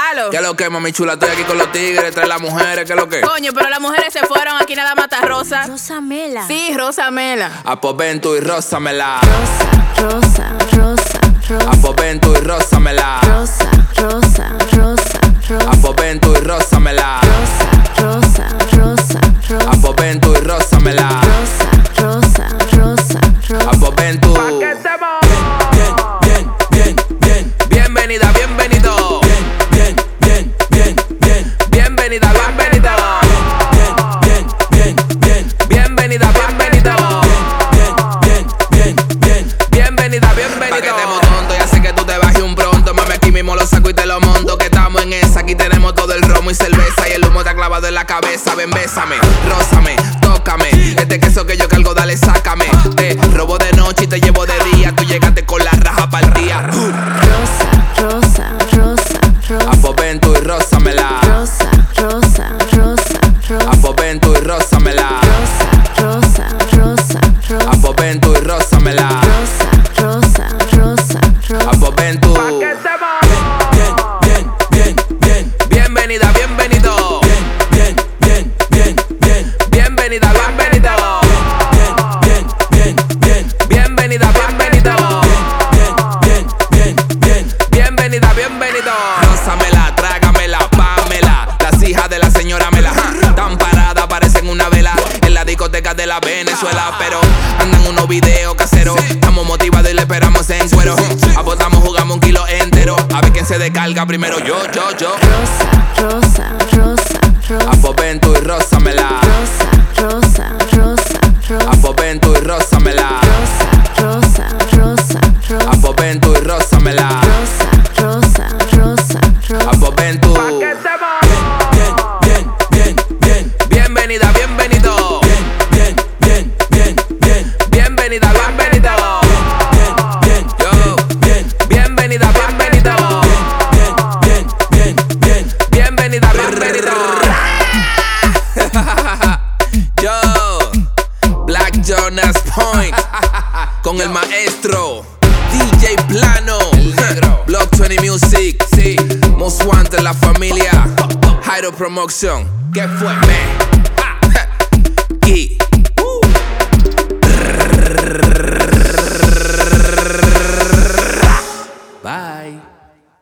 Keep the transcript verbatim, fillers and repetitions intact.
Halo. ¿Qué es lo que, mami chula? Estoy aquí con los tigres, trae las mujeres, ¿qué es lo que? Coño, pero las mujeres se fueron, aquí nada más está Rosa. Rosamela. Sí, Rosamela. A pues ven tú y rózamela. Rosa, rosa, rosa, rosa. A pues ven tú y rózamela. Rosa, rosa, rosa, rosa. A pues ven tú y rózamela. Rosa, rosa, rosa, rosa. A pues ven tú y rózamela. Rosa, rosa, rosa, rosa. A pues ven tú. Bien, bien, bien, bien, bien. Bienvenida, bienvenido. Bien, bien, bien, bien, bien. Bienvenida, bienvenido. Bien, bien, bien, bien, bien. Bienvenida, bienvenido. Bien, bien, bien, bien, bien. Bienvenida, bienvenido. Pa' que estemos tontos, ya sé que tú te bajes un pronto. Mami, aquí mismo lo saco y te lo monto. Que estamos en esa, aquí tenemos todo el romo y cerveza. Y el humo te ha clavado en la cabeza. Ven, bésame, rózame, tócame. Este queso que yo cargo, dale, sácame. Te robo de noche y te llevo de día. Tú llegaste con la raja partida. Rosa, rosa, rosa, rosa. A pues ven tú y rózamela. Rosa, rosa, rosa, rosa. A pues ven tú y rózamela. Rosa, rosa, rosa, rosa. A pues ven tú y rózamela. Rosa, rosa, rosa, rosa. A pues ven tú. Bien, bien, bien, bien, bien. Bienvenida, bienvenido. Bien, bien, bien, bien, bien. Bienvenida, bienvenido. Bien, bien, bien, bien. Bienvenida, bienvenido. Bien, bien, bien, bien. Bienvenida, bienvenido. Rózamela, trágamela, pámela. Las hijas de la señora Mela tan paradas, parecen una vela en la discoteca de la Venezuela. Pero andan unos videos caseros. Estamos motivados y le esperamos en cuero. Apostamos, jugamos un kilo entero. A ver quién se descarga primero. Yo, yo, yo. Rosa, rosa, rosa, rosa. A pues ven tú y rózamela. Rosa, rosa, rosa, rosa. A pues ven tú y rózamela. Rosa, rosa, rosa, rosa. A pues ven tú y rózamela. Rosa, rosa, rosa, rosa. A pues ven tú. Bien, bien, bien, bien, bien. Bienvenida, bienvenido. Bien, bien, bien, bien, bien. Bienvenida, bienvenido. Bien, bien, yo. Bien, bienvenida, bienvenido. Bien, bien, bien, bien. Bienvenida, bienvenido. Yo, Black Jonas Point, con el maestro D J Plano, el negro, Block veinte Music, sí, Most Wanted, la familia, Jairo Promotion. ¿Qué fue, man?